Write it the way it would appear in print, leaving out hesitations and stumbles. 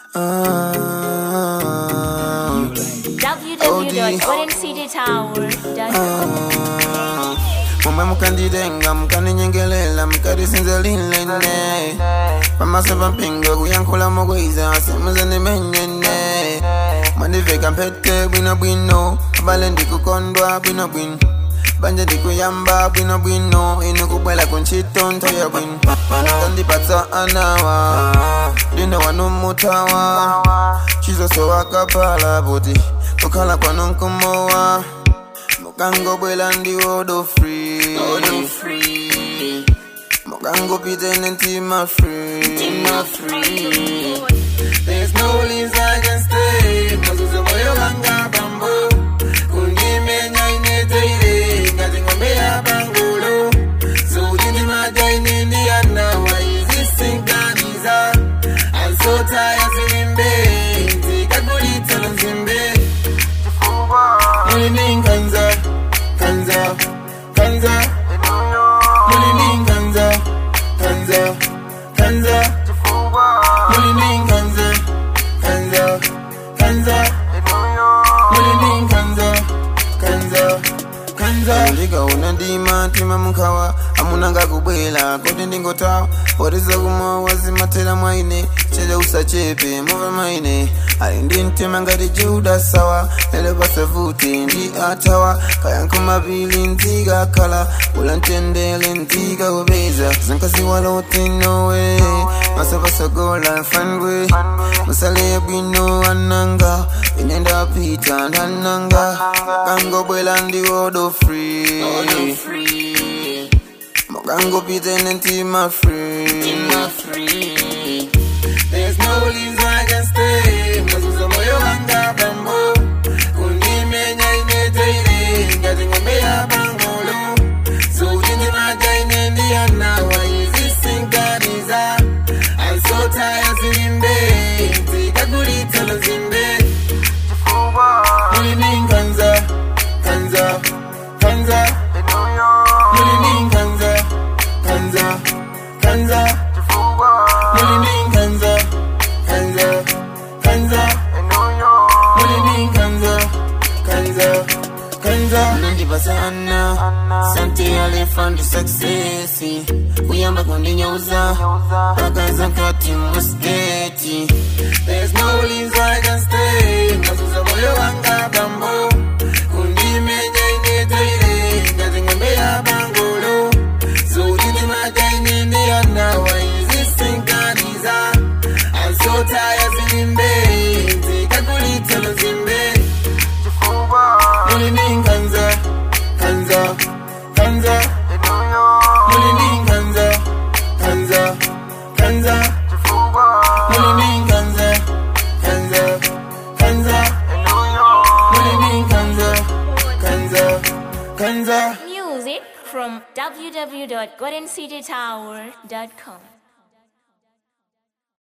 www.goldencitytower.com. Mama mukandidenga mukaninyengelela mukadisinzelilene pamaseva mpinga kuyankhula mokwiza asemuzene menyene mandiveka mpete bwinobwino abale ndikukondwa bwinobwino banje ndikuyamba bwinobwino inokubwela kunchito ntoya bwino kandipatsa anawa ndine wanumutawa chizoso wakapala boti kukhala kwanonkumowa Mokango Belandi Odo free Mokango Piten and Tima free There's no leaves I can stay Mazuza Boyo Ganga Bambo Kundi Menya Inete Gatinga Mea Bangolo So Jindi Maja in Indiana Why is this thing Ganiza I'm so tired of Zimbe Tika Gulita and Zimbe Mulinin Kanza Mulinin Kanza Mulinin Mulinin Kanza Liga unandima tima mukawa amunanga kubwela kote ndingotawa Wariza kuma wazimatela mwaine Chele usachepe mova maine Alindi ntima ngati juda sawa Lele basavuti ndi atawa Kayankuma bili ntiga kala Ulantendele ntiga ubeza Zankasi waloti nowe Masabasa gola fanwe Masale bwino ananga Inenda pita nananga Kango bwela ndi odo free Mokango Piten and Tima free There's no leaves I can stay Mazuza Moyo Ganga Bambo Kundi Menya Inete Gatinga Mea Bangolo So Jindi Maja in Indiana Why is this thing Ganiza I'm so tired of Zimbe Tika Gulita na Zimbe Mulinin Kanza Mulinin Kanza Mulinin Mulinin Kanza Nandibasana Santi Alefandi successi Uyamba kundinyoza Pakaza kati musketi There's no leaves I can stay Mazuza Boyo Ganga Bambo Kundi Menya Inete Gatinga Mea Bangolo So Jindi Maja in Indiana Why is this thing Ganiza I'm so tired of Zimbe Tika Gulita na Zimbe Mulinin Kanza Mulinin Kanza Mulinin Kanza Music from www.goldencitytower.com.